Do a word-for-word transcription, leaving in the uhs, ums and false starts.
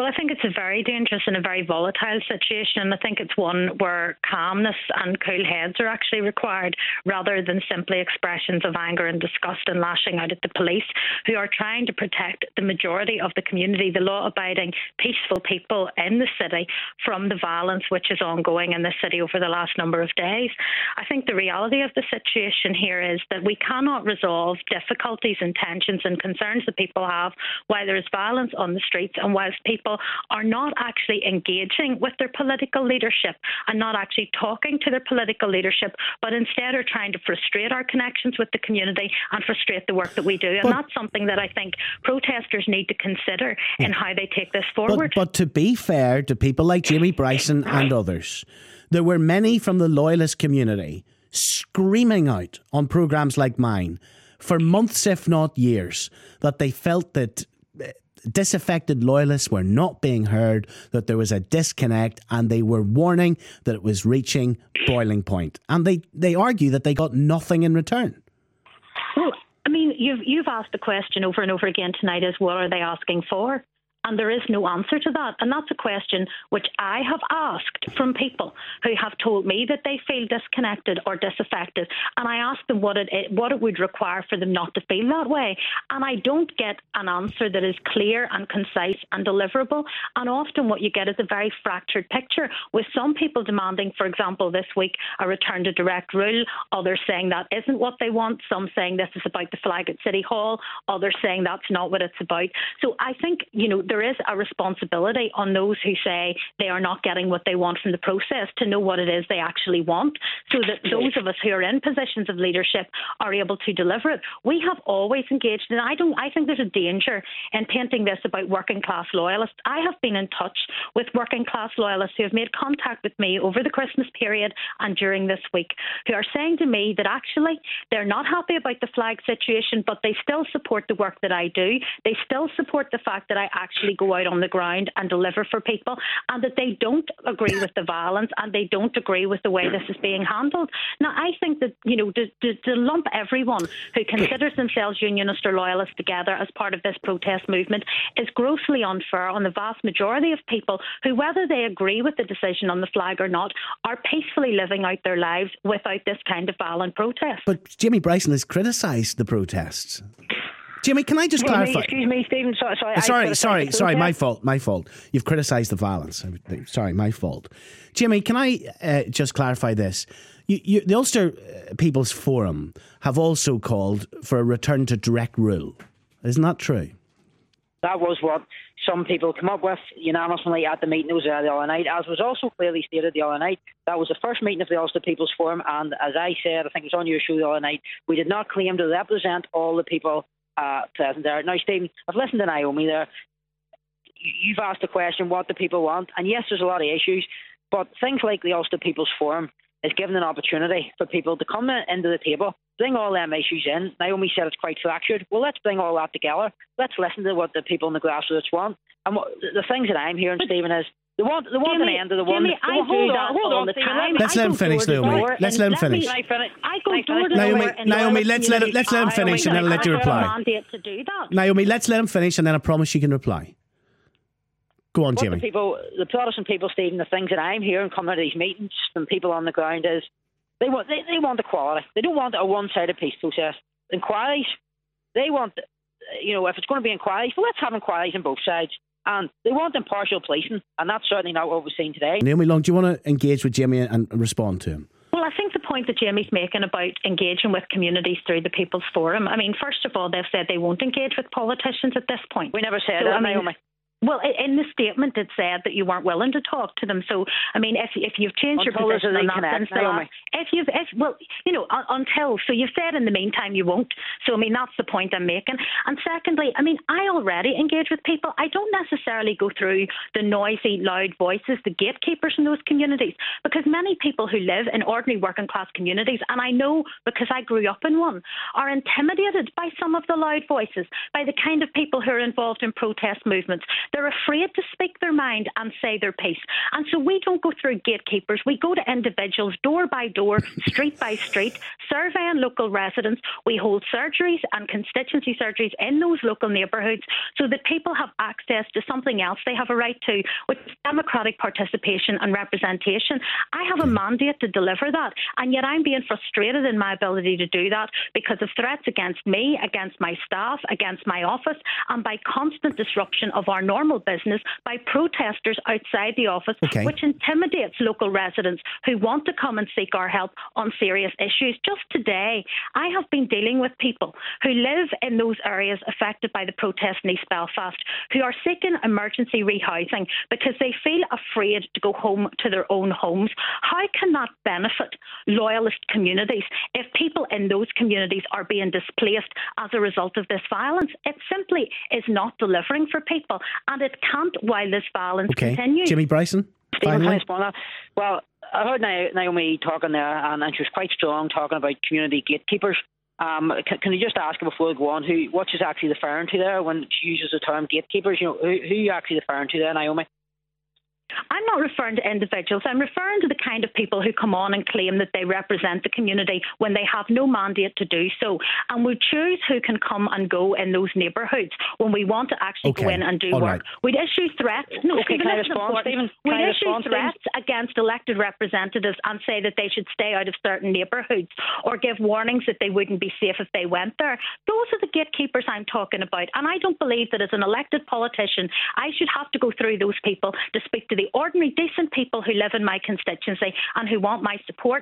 Well, I think it's a very dangerous and a very volatile situation, and I think it's one where calmness and cool heads are actually required rather than simply expressions of anger and disgust and lashing out at the police, who are trying to protect the majority of the community, the law-abiding, peaceful people in the city, from the violence which is ongoing in the city over the last number of days. I think the reality of the situation here is that we cannot resolve difficulties and tensions and concerns that people have while there is violence on the streets and whilst people are not actually engaging with their political leadership and not actually talking to their political leadership, but instead are trying to frustrate our connections with the community and frustrate the work that we do. And but, that's something that I think protesters need to consider yeah. in how they take this forward. But, but to be fair to people like Jamie Bryson and others, there were many from the loyalist community screaming out on programmes like mine for months, if not years, that they felt that disaffected loyalists were not being heard, that there was a disconnect, and they were warning that it was reaching boiling point. And they, they argue that they got nothing in return. Well, I mean, you've, you've asked the question over and over again tonight is what are they asking for? And there is no answer to that. And that's a question which I have asked from people who have told me that they feel disconnected or disaffected. And I asked them what it what it would require for them not to feel that way. And I don't get an answer that is clear and concise and deliverable. And often what you get is a very fractured picture, with some people demanding, for example, this week, a return to direct rule. Others saying that isn't what they want. Some saying this is about the flag at City Hall. Others saying that's not what it's about. So I think, you know, there is a responsibility on those who say they are not getting what they want from the process to know what it is they actually want, so that those of us who are in positions of leadership are able to deliver it. We have always engaged, and I don't. I think there's a danger in painting this about working class loyalists. I have been in touch with working class loyalists who have made contact with me over the Christmas period and during this week, who are saying to me that actually they're not happy about the flag situation, but they still support the work that I do. They still support the fact that I actually go out on the ground and deliver for people, and that they don't agree with the violence and they don't agree with the way this is being handled. Now, I think that, you know, to, to, to lump everyone who considers themselves unionist or loyalist together as part of this protest movement is grossly unfair on the vast majority of people who, whether they agree with the decision on the flag or not, are peacefully living out their lives without this kind of violent protest. But Jamie Bryson has criticised the protests. Jimmy, can I just well, clarify? Me, excuse me, Stephen. Sorry, sorry, sorry, sorry, sorry my fault, my fault. You've criticised the violence. Sorry, my fault. Jimmy, can I uh, just clarify this? You, you, the Ulster People's Forum have also called for a return to direct rule. Isn't that true? That was what some people come up with unanimously at the meeting that was there the other night. As was also clearly stated the other night, that was the first meeting of the Ulster People's Forum, and as I said, I think it was on your show the other night, we did not claim to represent all the people Uh, present there. Now, Stephen, I've listened to Naomi there. You've asked the question, what do people want? And yes, there's a lot of issues, but things like the Ulster People's Forum is giving an opportunity for people to come into the table, bring all them issues in. Naomi said it's quite fractured. Well, let's bring all that together. Let's listen to what the people in the grassroots want. And what, the things that I'm hearing, Stephen, is They want, they want Jimmy, an end to the one. Jimmy, I hold do on, hold on. the time. Let's let him finish, Naomi. Let's let him finish. I go door to Naomi, door. Naomi, let's let him, let's let him finish, and then I'll let you reply. To do that. Naomi, let's let him finish, and then I promise you can reply. Go on, what Jimmy. The people, the Protestant people, Stephen, the things that I'm hearing coming out of these meetings from people on the ground is they want they, they want equality. They don't want a one-sided peace process. Inquiries, they want, you know, if it's going to be inquiries, well, let's have inquiries on both sides. And they want impartial policing, and that's certainly not what we've seen today. Naomi Long, do you want to engage with Jamie and respond to him? Well, I think the point that Jamie's making about engaging with communities through the People's Forum, I mean, first of all, they've said they won't engage with politicians at this point. We never said so, that, I mean, Naomi. Well, in the statement it said that you weren't willing to talk to them. So, I mean, if if you've changed until your position on that connect, since the last, if you've, if, well, you know, until, so you've said in the meantime you won't. So, I mean, that's the point I'm making. And secondly, I mean, I already engage with people. I don't necessarily go through the noisy, loud voices, the gatekeepers in those communities, because many people who live in ordinary working class communities, and I know because I grew up in one, are intimidated by some of the loud voices, by the kind of people who are involved in protest movements. They're afraid to speak their mind and say their piece. And so we don't go through gatekeepers. We go to individuals door by door, street by street, surveying local residents. We hold surgeries and constituency surgeries in those local neighbourhoods so that people have access to something else they have a right to, which is democratic participation and representation. I have a mandate to deliver that, and yet I'm being frustrated in my ability to do that because of threats against me, against my staff, against my office, and by constant disruption of our normal business by protesters outside the office, okay. which intimidates local residents who want to come and seek our help on serious issues. Just today, I have been dealing with people who live in those areas affected by the protests in East Belfast, who are seeking emergency rehousing because they feel afraid to go home to their own homes. How can that benefit loyalist communities if people in those communities are being displaced as a result of this violence? It simply is not delivering for people, and it can't while this violence okay. continues. Jimmy Bryson, finally. Well, I heard Naomi talking there, and she was quite strong talking about community gatekeepers. Um, can, can you just ask her before we go on who what she's actually referring to there when she uses the term gatekeepers? You know, who, who are you actually referring to there, Naomi? I'm not referring to individuals. I'm referring to the kind of people who come on and claim that they represent the community when they have no mandate to do so. And we choose who can come and go in those neighbourhoods when we want to actually okay. go in and do All work. Right. We'd issue threats. No, okay, Stephen, can I respond, Stephen? Can We'd I issue respond, threats Stephen? against elected representatives and say that they should stay out of certain neighbourhoods or give warnings that they wouldn't be safe if they went there. Those are the gatekeepers I'm talking about. And I don't believe that as an elected politician, I should have to go through those people to speak to the ordinary, decent people who live in my constituency and who want my support.